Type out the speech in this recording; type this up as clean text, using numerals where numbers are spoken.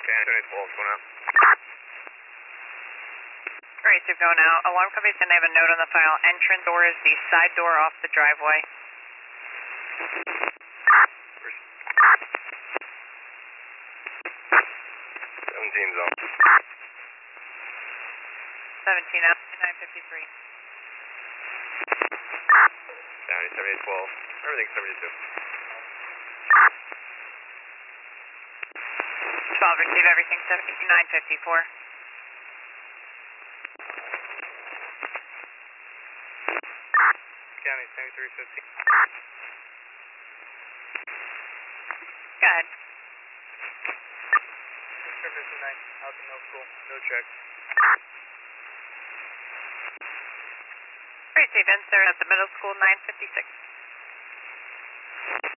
County 12 going out. Alright, so going out. Alarm company's going to have a note on the file. Entrance door is the side door off the driveway. 17's on. 17 out, 953. County 7812. Everything's 72. 12, receive everything, 954. County 7315. Go ahead. Mr. 59, out to middle school, no check. Receive insert at the middle school, 956.